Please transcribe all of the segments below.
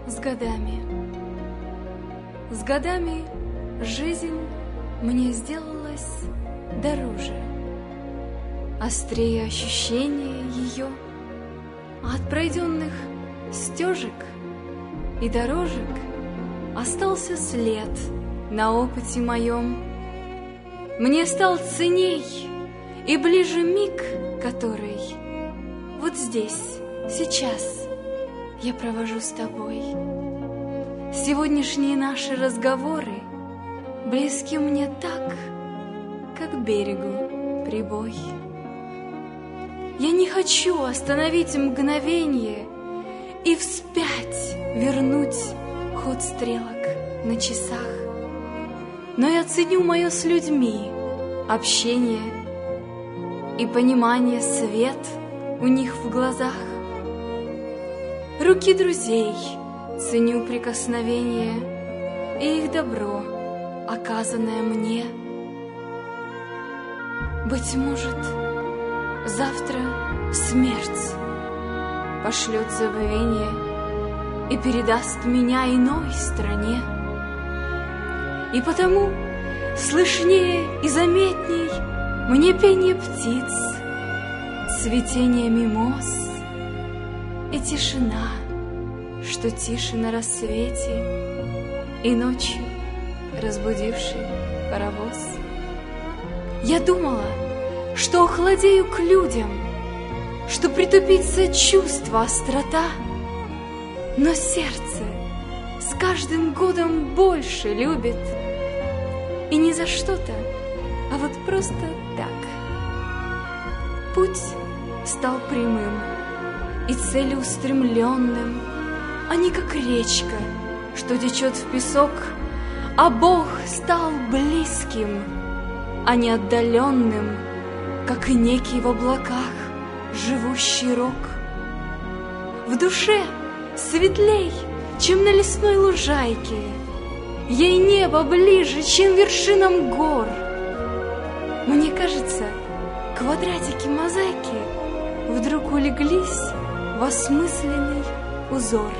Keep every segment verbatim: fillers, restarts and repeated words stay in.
с годами. С годами жизнь мне сделалась дороже, острее ощущение ее, а от пройденных стежек и дорожек остался след на опыте моем. Мне стал ценней и ближе миг, который вот здесь, сейчас я провожу с тобой. Сегодняшние наши разговоры близки мне так, как берегу прибой. Я не хочу остановить мгновенье и вспять вернуть ход стрелок на часах, но я ценю мое с людьми общение и понимание, свет у них в глазах. Руки друзей ценю прикосновение и их добро, оказанное мне. Быть может, завтра смерть пошлет забвение и передаст меня иной стране. И потому слышнее и заметней мне пение птиц, цветение мимоз и тишина, что тише на рассвете и ночью разбудивший паровоз. Я думала, что охладею к людям, что притупится чувство, острота, но сердце с каждым годом больше любит, и не за что-то, а вот просто так. Путь стал прямым и целеустремленным, а не как речка, что течет в песок, а Бог стал близким, а не отдаленным, как и некий в облаках живущий рок. В душе светлей, чем на лесной лужайке, ей небо ближе, чем вершинам гор. Мне кажется, квадратики мозаики вдруг улеглись в осмысленный узор.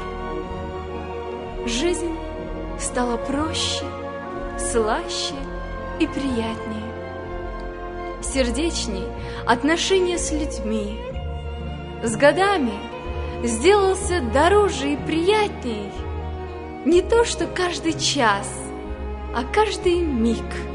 Жизнь стала проще, слаще и приятнее, сердечней отношения с людьми. С годами сделался дороже и приятней не то, что каждый час, а каждый миг.